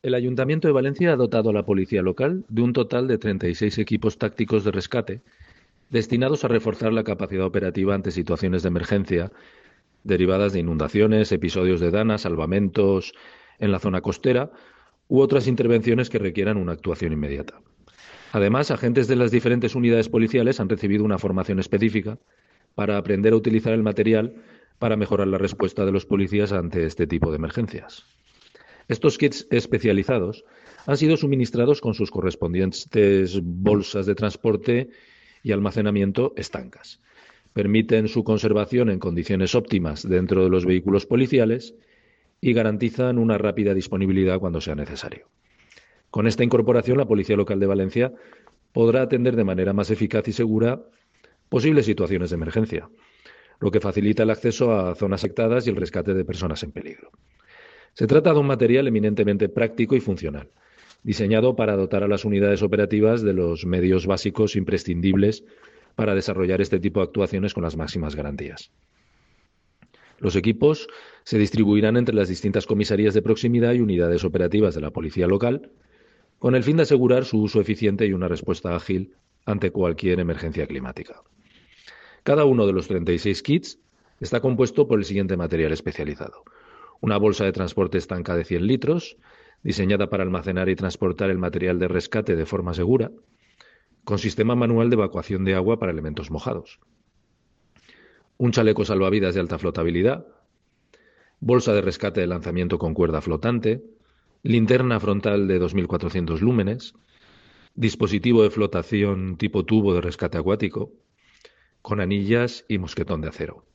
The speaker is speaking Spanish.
El Ayuntamiento de Valencia ha dotado a la policía local de un total de 36 equipos tácticos de rescate destinados a reforzar la capacidad operativa ante situaciones de emergencia derivadas de inundaciones, episodios de dana, salvamentos en la zona costera u otras intervenciones que requieran una actuación inmediata. Además, agentes de las diferentes unidades policiales han recibido una formación específica para aprender a utilizar el material para mejorar la respuesta de los policías ante este tipo de emergencias. Estos kits especializados han sido suministrados con sus correspondientes bolsas de transporte y almacenamiento estancas. Permiten su conservación en condiciones óptimas dentro de los vehículos policiales y garantizan una rápida disponibilidad cuando sea necesario. Con esta incorporación, la Policía Local de Valencia podrá atender de manera más eficaz y segura posibles situaciones de emergencia, lo que facilita el acceso a zonas afectadas y el rescate de personas en peligro. Se trata de un material eminentemente práctico y funcional, diseñado para dotar a las unidades operativas de los medios básicos imprescindibles para desarrollar este tipo de actuaciones con las máximas garantías. Los equipos se distribuirán entre las distintas comisarías de proximidad y unidades operativas de la policía local, con el fin de asegurar su uso eficiente y una respuesta ágil ante cualquier emergencia climática. Cada uno de los 36 kits está compuesto por el siguiente material especializado: una bolsa de transporte estanca de 100 litros, diseñada para almacenar y transportar el material de rescate de forma segura, con sistema manual de evacuación de agua para elementos mojados. Un chaleco salvavidas de alta flotabilidad, bolsa de rescate de lanzamiento con cuerda flotante, linterna frontal de 2400 lúmenes, dispositivo de flotación tipo tubo de rescate acuático, con anillas y mosquetón de acero.